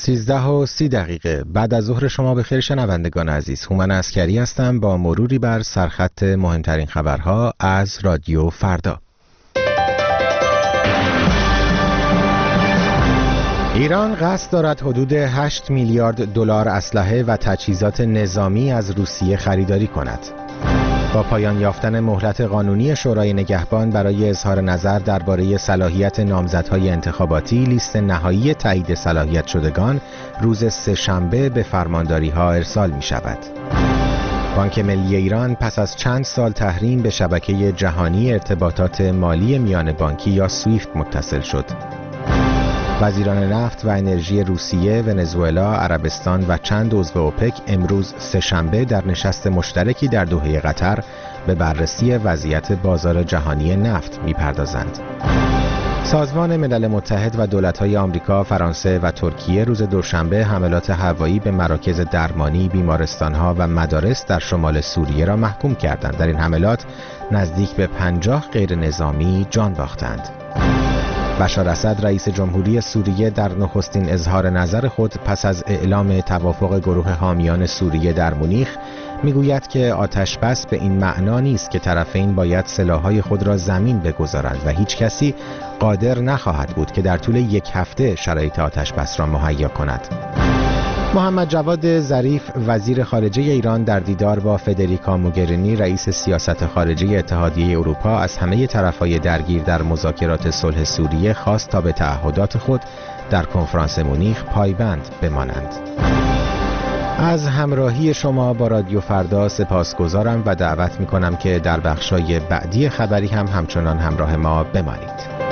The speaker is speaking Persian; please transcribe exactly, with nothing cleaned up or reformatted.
سیزده و سی دقیقه بعد از ظهر شما بخیر شنوندگان عزیز. هومن عسکری هستم با مروری بر سرخط مهمترین خبرها از رادیو فردا. ایران قصد دارد حدود هشت میلیارد دلار اسلحه و تجهیزات نظامی از روسیه خریداری کند. با پایان یافتن مهلت قانونی شورای نگهبان برای اظهار نظر درباره صلاحیت نامزدهای انتخاباتی، لیست نهایی تایید صلاحیت شدگان روز سه‌شنبه به فرمانداری‌ها ارسال می‌شود. بانک ملی ایران پس از چند سال تحریم به شبکه جهانی ارتباطات مالی میان بانکی یا سویفت متصل شد. وزیران نفت و انرژی روسیه، ونزوئلا، عربستان و چند عضو اوپک امروز سه‌شنبه در نشست مشترکی در دوحه قطر به بررسی وضعیت بازار جهانی نفت می‌پردازند. سازمان ملل متحد و دولت‌های آمریکا، فرانسه و ترکیه روز دوشنبه حملات هوایی به مراکز درمانی، بیمارستان‌ها و مدارس در شمال سوریه را محکوم کردند. در این حملات نزدیک به پنجاه غیر نظامی جان باختند. بشار اسد رئیس جمهوری سوریه در نخستین اظهار نظر خود پس از اعلام توافق گروه حامیان سوریه در مونیخ میگوید که آتش بس به این معنا نیست که طرفین باید سلاح‌های خود را زمین بگذارند و هیچ کسی قادر نخواهد بود که در طول یک هفته شرایط آتش بس را مهیا کند. محمد جواد ظریف وزیر خارجه ایران در دیدار با فدریکا موگرینی رئیس سیاست خارجه اتحادیه اروپا از همه طرف‌های درگیر در مذاکرات صلح سوریه خواست تا به تعهدات خود در کنفرانس مونیخ پایبند بمانند. از همراهی شما با رادیو فردا سپاسگزارم و دعوت می‌کنم که در بخشای بعدی خبری هم همچنان همراه ما بمانید.